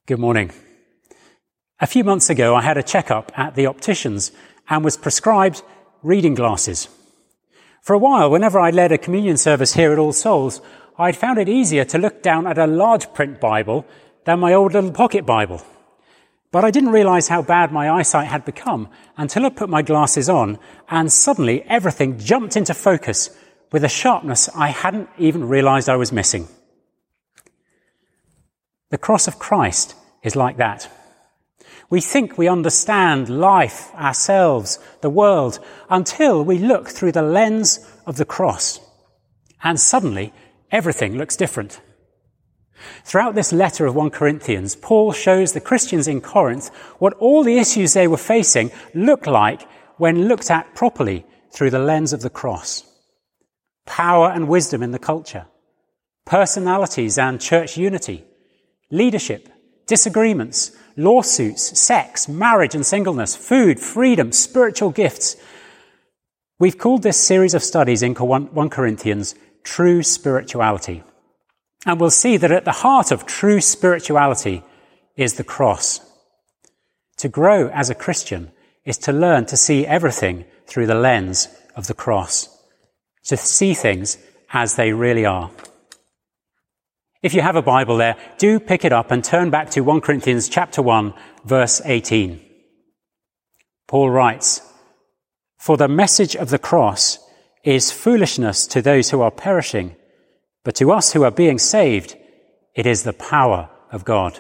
Good morning. A few months ago, I had a checkup at the optician's and was prescribed reading glasses. For a while, whenever I led a communion service here at All Souls, I'd found it easier to look down at a large print Bible than my old little pocket Bible. But I didn't realize how bad my eyesight had become until I put my glasses on, and suddenly everything jumped into focus with a sharpness I hadn't even realized I was missing. The cross of Christ is like that. We think we understand life, ourselves, the world, until we look through the lens of the cross. And suddenly, everything looks different. Throughout this letter of 1 Corinthians, Paul shows the Christians in Corinth what all the issues they were facing looked like when looked at properly through the lens of the cross. Power and wisdom in the culture, personalities and church unity, leadership, disagreements, lawsuits, sex, marriage and singleness, food, freedom, spiritual gifts. We've called this series of studies in 1 Corinthians True Spirituality. And we'll see that at the heart of true spirituality is the cross. To grow as a Christian is to learn to see everything through the lens of the cross, to see things as they really are. If you have a Bible there, do pick it up and turn back to 1 Corinthians chapter 1, verse 18. Paul writes, "For the message of the cross is foolishness to those who are perishing, but to us who are being saved, it is the power of God."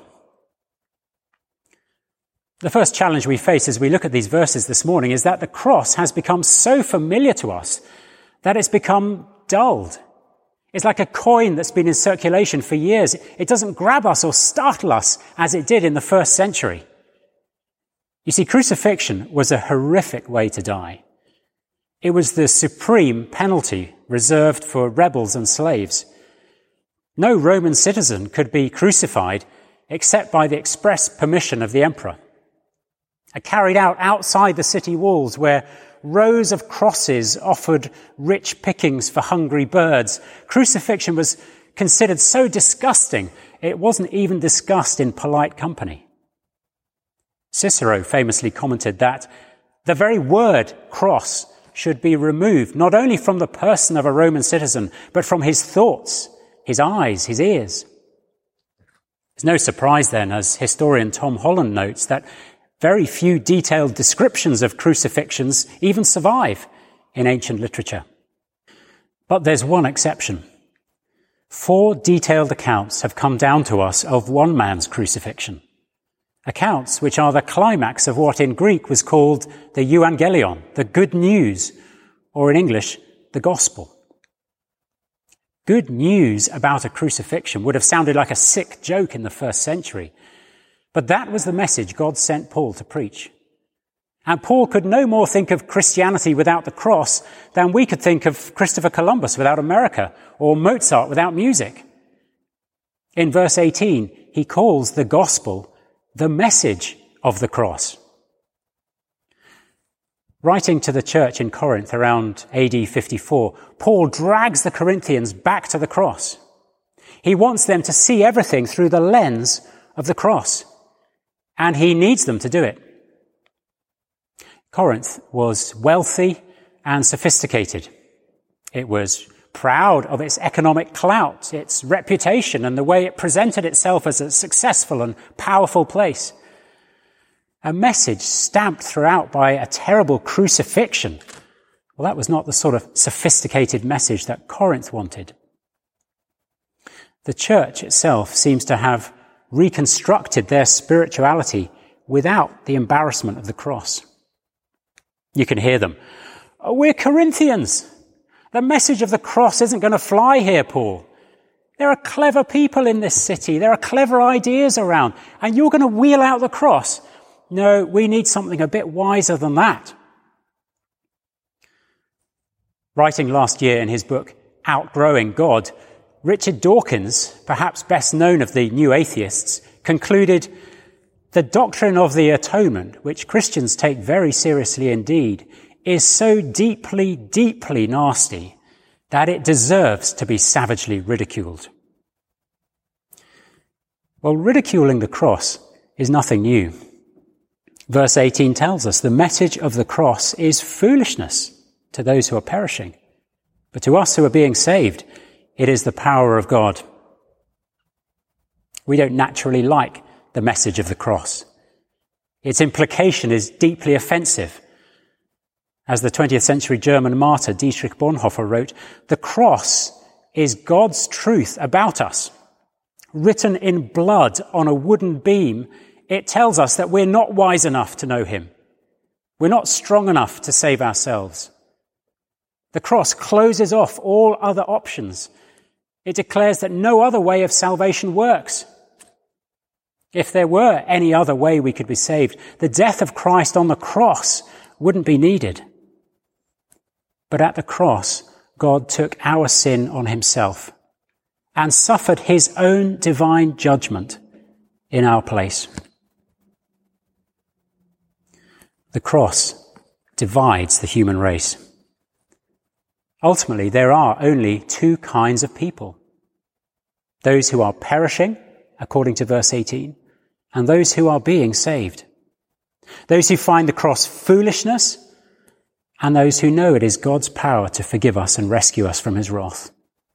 The first challenge we face as we look at these verses this morning is that the cross has become so familiar to us that it's become dulled. It's like a coin that's been in circulation for years. It doesn't grab us or startle us as it did in the first century. You see, crucifixion was a horrific way to die. It was the supreme penalty reserved for rebels and slaves. No Roman citizen could be crucified except by the express permission of the emperor. Carried out outside the city walls where rows of crosses offered rich pickings for hungry birds. Crucifixion was considered so disgusting, it wasn't even discussed in polite company. Cicero famously commented that the very word cross should be removed not only from the person of a Roman citizen, but from his thoughts, his eyes, his ears. It's no surprise then, as historian Tom Holland notes, that very few detailed descriptions of crucifixions even survive in ancient literature. But there's one exception. 4 detailed accounts have come down to us of one man's crucifixion. Accounts which are the climax of what in Greek was called the euangelion, the good news, or in English, the gospel. Good news about a crucifixion would have sounded like a sick joke in the first century. But that was the message God sent Paul to preach. And Paul could no more think of Christianity without the cross than we could think of Christopher Columbus without America or Mozart without music. In verse 18, he calls the gospel the message of the cross. Writing to the church in Corinth around AD 54, Paul drags the Corinthians back to the cross. He wants them to see everything through the lens of the cross. And he needs them to do it. Corinth was wealthy and sophisticated. It was proud of its economic clout, its reputation, and the way it presented itself as a successful and powerful place. A message stamped throughout by a terrible crucifixion. Well, that was not the sort of sophisticated message that Corinth wanted. The church itself seems to have reconstructed their spirituality without the embarrassment of the cross. You can hear them. "Oh, we're Corinthians. The message of the cross isn't going to fly here, Paul. There are clever people in this city. There are clever ideas around. And you're going to wheel out the cross. No, we need something a bit wiser than that." Writing last year in his book, Outgrowing God, Richard Dawkins, perhaps best known of the New Atheists, concluded, "The doctrine of the atonement, which Christians take very seriously indeed, is so deeply, deeply nasty that it deserves to be savagely ridiculed." Well, ridiculing the cross is nothing new. Verse 18 tells us the message of the cross is foolishness to those who are perishing. But to us who are being saved, it is the power of God. We don't naturally like the message of the cross. Its implication is deeply offensive. As the 20th century German martyr Dietrich Bonhoeffer wrote, the cross is God's truth about us. Written in blood on a wooden beam, it tells us that we're not wise enough to know him. We're not strong enough to save ourselves. The cross closes off all other options. It declares that no other way of salvation works. If there were any other way we could be saved, the death of Christ on the cross wouldn't be needed. But at the cross, God took our sin on himself and suffered his own divine judgment in our place. The cross divides the human race. Ultimately, there are only two kinds of people. Those who are perishing, according to verse 18, and those who are being saved. Those who find the cross foolishness, and those who know it is God's power to forgive us and rescue us from his wrath.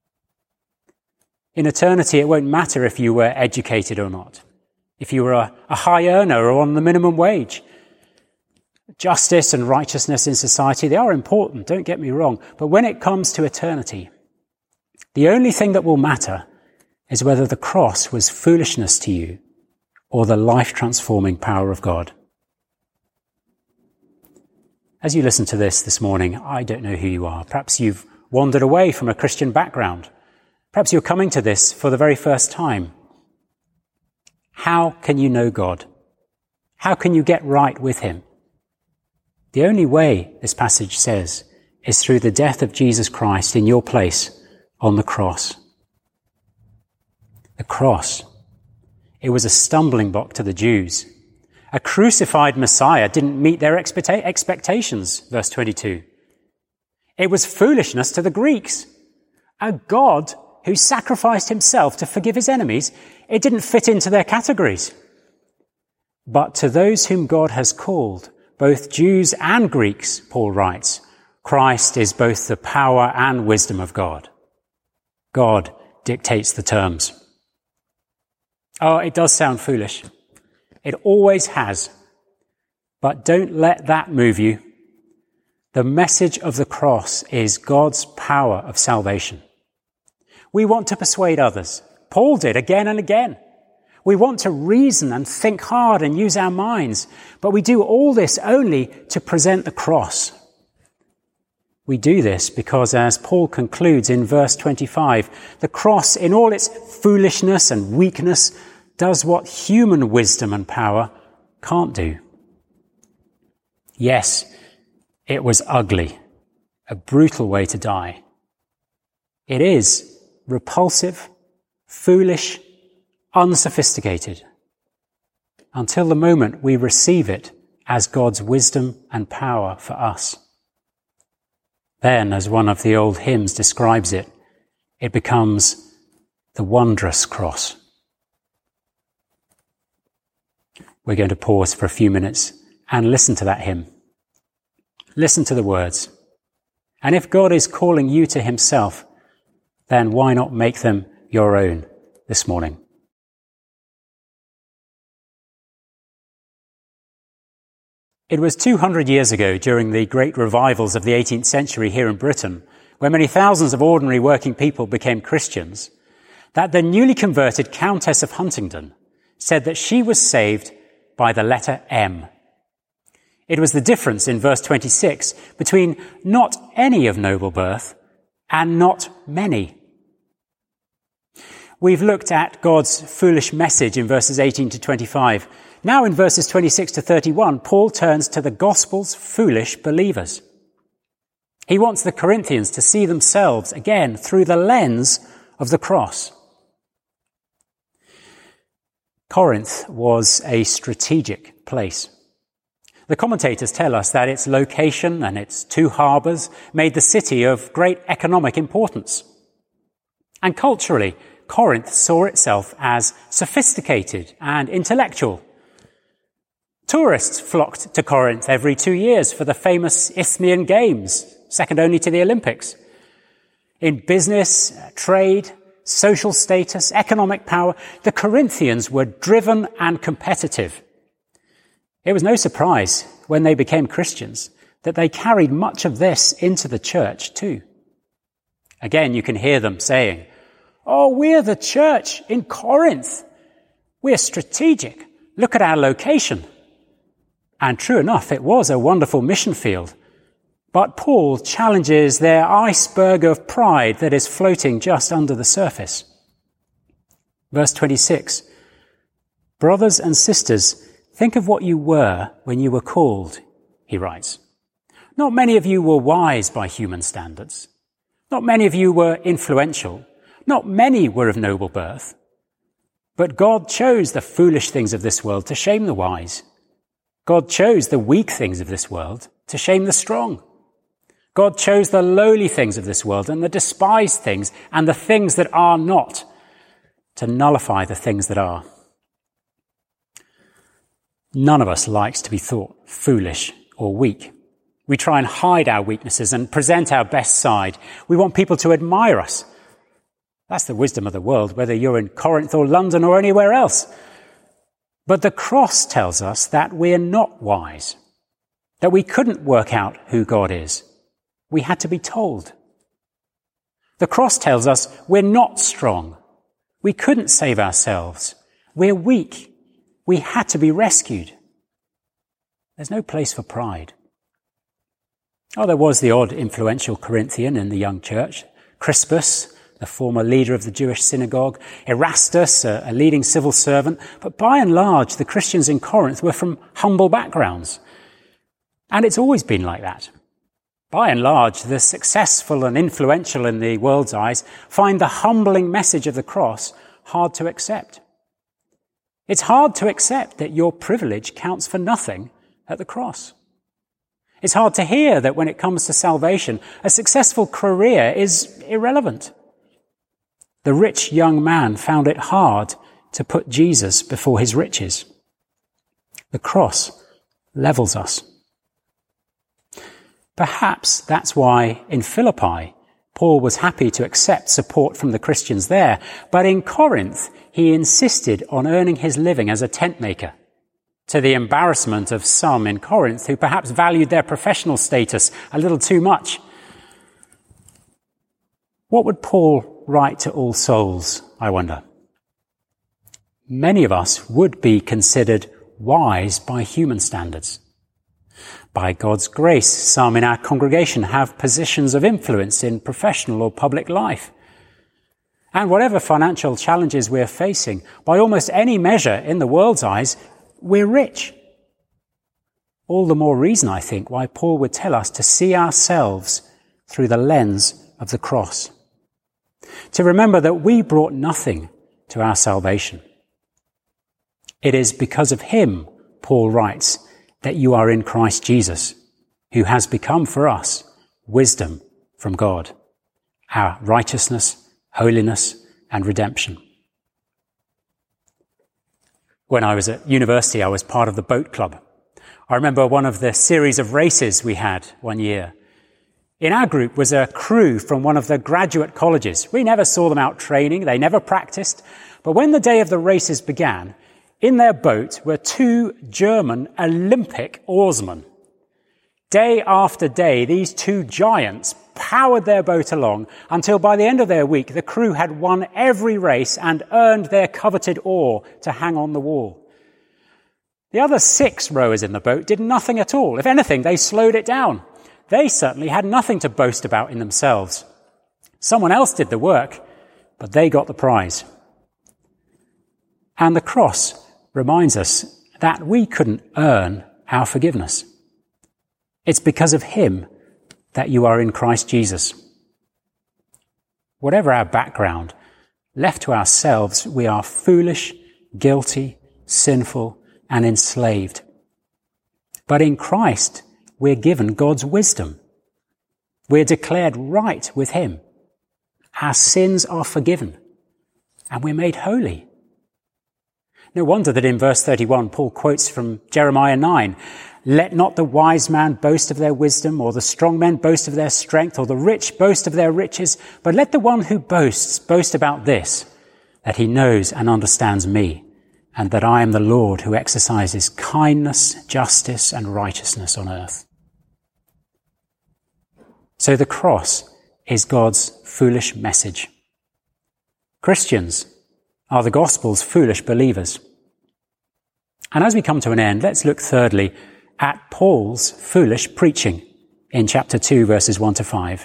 In eternity, it won't matter if you were educated or not, if you were a high earner or on the minimum wage. Justice and righteousness in society, they are important, don't get me wrong. But when it comes to eternity, the only thing that will matter is whether the cross was foolishness to you or the life-transforming power of God. As you listen to this morning, I don't know who you are. Perhaps you've wandered away from a Christian background. Perhaps you're coming to this for the very first time. How can you know God? How can you get right with him? The only way, this passage says, is through the death of Jesus Christ in your place on the cross. The cross. It was a stumbling block to the Jews. A crucified Messiah didn't meet their expectations, verse 22. It was foolishness to the Greeks. A God who sacrificed himself to forgive his enemies, it didn't fit into their categories. But to those whom God has called, both Jews and Greeks, Paul writes, Christ is both the power and wisdom of God. God dictates the terms. Oh, it does sound foolish. It always has. But don't let that move you. The message of the cross is God's power of salvation. We want to persuade others. Paul did again and again. We want to reason and think hard and use our minds, but we do all this only to present the cross. We do this because, as Paul concludes in verse 25, the cross in all its foolishness and weakness does what human wisdom and power can't do. Yes, it was ugly, a brutal way to die. It is repulsive, foolish, unsophisticated, until the moment we receive it as God's wisdom and power for us. Then, as one of the old hymns describes it, it becomes the wondrous cross. We're going to pause for a few minutes and listen to that hymn. Listen to the words. And if God is calling you to himself, then why not make them your own this morning? It was 200 years ago, during the great revivals of the 18th century here in Britain, where many thousands of ordinary working people became Christians, that the newly converted Countess of Huntingdon said that she was saved by the letter M. It was the difference in verse 26 between not any of noble birth and not many. We've looked at God's foolish message in verses 18 to 25. Now in verses 26 to 31, Paul turns to the gospel's foolish believers. He wants the Corinthians to see themselves again through the lens of the cross. Corinth was a strategic place. The commentators tell us that its location and its two harbours made the city of great economic importance. And culturally, Corinth saw itself as sophisticated and intellectual. Tourists flocked to Corinth every 2 years for the famous Isthmian Games, second only to the Olympics. In business, trade, social status, economic power, the Corinthians were driven and competitive. It was no surprise when they became Christians that they carried much of this into the church too. Again, you can hear them saying, "Oh, we're the church in Corinth. We're strategic. Look at our location." And true enough, it was a wonderful mission field. But Paul challenges their iceberg of pride that is floating just under the surface. Verse 26, "Brothers and sisters, think of what you were when you were called," he writes. "Not many of you were wise by human standards. Not many of you were influential. Not many were of noble birth. But God chose the foolish things of this world to shame the wise. God chose the weak things of this world to shame the strong. God chose the lowly things of this world and the despised things and the things that are not to nullify the things that are." None of us likes to be thought foolish or weak. We try and hide our weaknesses and present our best side. We want people to admire us. That's the wisdom of the world, whether you're in Corinth or London or anywhere else. But the cross tells us that we're not wise, that we couldn't work out who God is. We had to be told. The cross tells us we're not strong. We couldn't save ourselves. We're weak. We had to be rescued. There's no place for pride. Oh, there was the odd influential Corinthian in the young church. Crispus, the former leader of the Jewish synagogue. Erastus, a leading civil servant. But by and large, the Christians in Corinth were from humble backgrounds. And it's always been like that. By and large, the successful and influential in the world's eyes find the humbling message of the cross hard to accept. It's hard to accept that your privilege counts for nothing at the cross. It's hard to hear that when it comes to salvation, a successful career is irrelevant. The rich young man found it hard to put Jesus before his riches. The cross levels us. Perhaps that's why in Philippi, Paul was happy to accept support from the Christians there, but in Corinth, he insisted on earning his living as a tent maker, to the embarrassment of some in Corinth who perhaps valued their professional status a little too much. What would Paul write to all souls, I wonder? Many of us would be considered wise by human standards. By God's grace, some in our congregation have positions of influence in professional or public life. And whatever financial challenges we're facing, by almost any measure in the world's eyes, we're rich. All the more reason, I think, why Paul would tell us to see ourselves through the lens of the cross. To remember that we brought nothing to our salvation. It is because of him, Paul writes, that you are in Christ Jesus, who has become for us wisdom from God, our righteousness, holiness, and redemption. When I was at university, I was part of the boat club. I remember one of the series of races we had one year. In our group was a crew from one of the graduate colleges. We never saw them out training. They never practiced. But when the day of the races began, in their boat were 2 German Olympic oarsmen. Day after day, these 2 giants powered their boat along until by the end of their week, the crew had won every race and earned their coveted oar to hang on the wall. The other 6 rowers in the boat did nothing at all. If anything, they slowed it down. They certainly had nothing to boast about in themselves. Someone else did the work, but they got the prize. And the cross reminds us that we couldn't earn our forgiveness. It's because of him that you are in Christ Jesus. Whatever our background, left to ourselves, we are foolish, guilty, sinful, and enslaved. But in Christ, we're given God's wisdom. We're declared right with him. Our sins are forgiven. and we're made holy. No wonder that in verse 31, Paul quotes from Jeremiah 9, "Let not the wise man boast of their wisdom, or the strong men boast of their strength, or the rich boast of their riches, but let the one who boasts boast about this, that he knows and understands me, and that I am the Lord who exercises kindness, justice, and righteousness on earth." So the cross is God's foolish message. Christians are the gospel's foolish believers. And as we come to an end, let's look thirdly at Paul's foolish preaching in chapter 2, verses 1 to 5.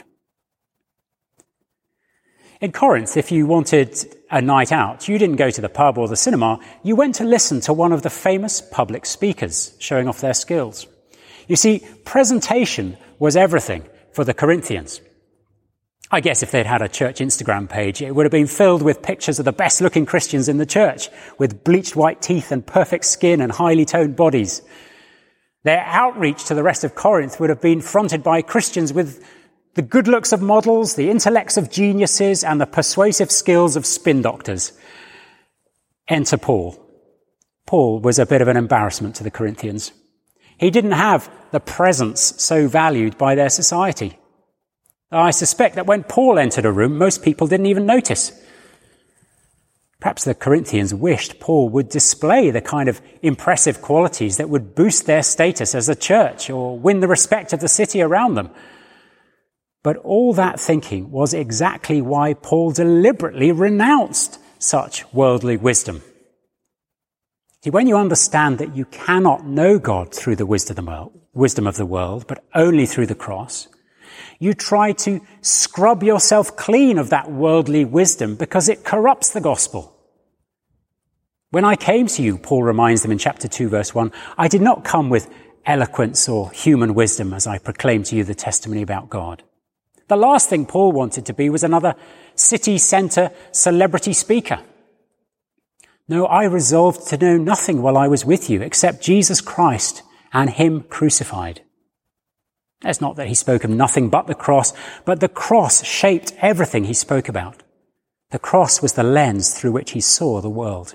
In Corinth, if you wanted a night out, you didn't go to the pub or the cinema, you went to listen to one of the famous public speakers showing off their skills. You see, presentation was everything for the Corinthians. I guess if they'd had a church Instagram page, it would have been filled with pictures of the best-looking Christians in the church, with bleached white teeth and perfect skin and highly toned bodies. Their outreach to the rest of Corinth would have been fronted by Christians with the good looks of models, the intellects of geniuses, and the persuasive skills of spin doctors. Enter Paul. Paul was a bit of an embarrassment to the Corinthians. He didn't have the presence so valued by their society. I suspect that when Paul entered a room, most people didn't even notice. Perhaps the Corinthians wished Paul would display the kind of impressive qualities that would boost their status as a church or win the respect of the city around them. But all that thinking was exactly why Paul deliberately renounced such worldly wisdom. See, when you understand that you cannot know God through the wisdom of the world, but only through the cross, you try to scrub yourself clean of that worldly wisdom because it corrupts the gospel. When I came to you, Paul reminds them in chapter 2, verse 1, I did not come with eloquence or human wisdom as I proclaimed to you the testimony about God. The last thing Paul wanted to be was another city centre celebrity speaker. No, I resolved to know nothing while I was with you except Jesus Christ and him crucified. It's not that he spoke of nothing but the cross, but the cross shaped everything he spoke about. The cross was the lens through which he saw the world.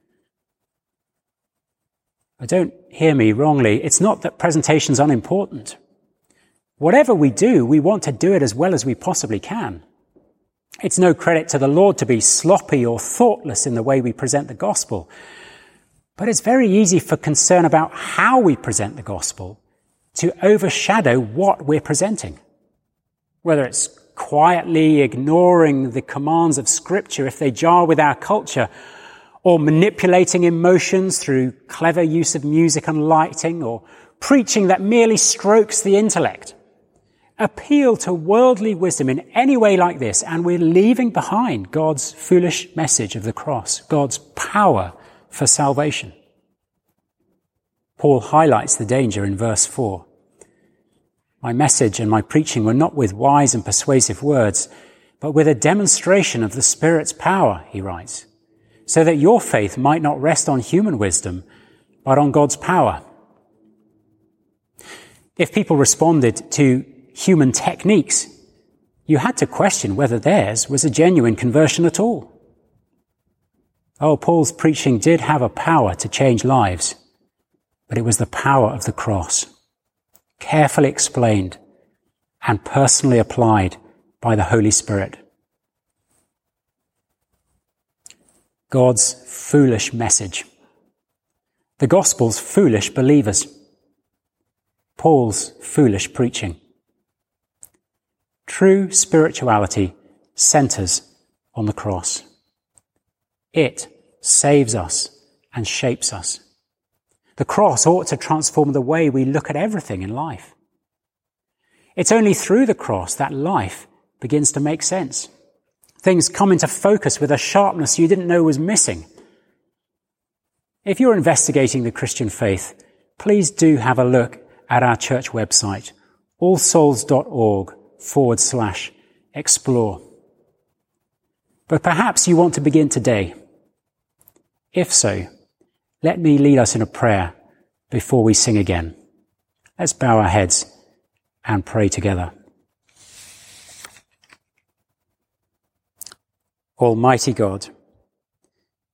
But don't hear me wrongly. It's not that presentation's unimportant. Whatever we do, we want to do it as well as we possibly can. It's no credit to the Lord to be sloppy or thoughtless in the way we present the gospel. But it's very easy for concern about how we present the gospel to overshadow what we're presenting. Whether it's quietly ignoring the commands of Scripture if they jar with our culture, or manipulating emotions through clever use of music and lighting, or preaching that merely strokes the intellect. Appeal to worldly wisdom in any way like this, and we're leaving behind God's foolish message of the cross, God's power for salvation. Paul highlights the danger in verse 4. My message and my preaching were not with wise and persuasive words, but with a demonstration of the Spirit's power, he writes, so that your faith might not rest on human wisdom, but on God's power. If people responded to human techniques, you had to question whether theirs was a genuine conversion at all. Oh, Paul's preaching did have a power to change lives, but it was the power of the cross, carefully explained and personally applied by the Holy Spirit. God's foolish message. The gospel's foolish believers. Paul's foolish preaching. True spirituality centers on the cross. It saves us and shapes us. The cross ought to transform the way we look at everything in life. It's only through the cross that life begins to make sense. Things come into focus with a sharpness you didn't know was missing. If you're investigating the Christian faith, please do have a look at our church website, allsouls.org/explore. But perhaps you want to begin today. If so, let me lead us in a prayer before we sing again. Let's bow our heads and pray together. Almighty God,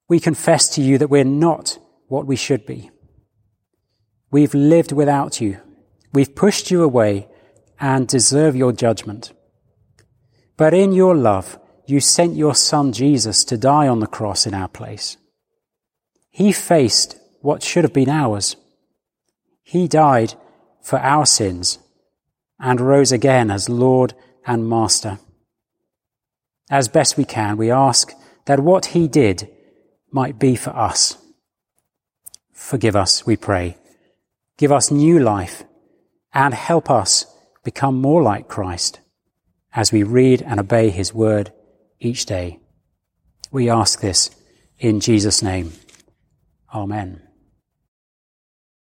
We confess to you that we're not what we should be. We've lived without you. We've pushed you away and deserve your judgment. But in your love, you sent your Son Jesus to die on the cross in our place. He faced what should have been ours. He died for our sins and rose again as Lord and Master. As best we can, we ask that what he did might be for us. Forgive us, we pray. Give us new life and help us become more like Christ as we read and obey his word each day. We ask this in Jesus' name. Amen.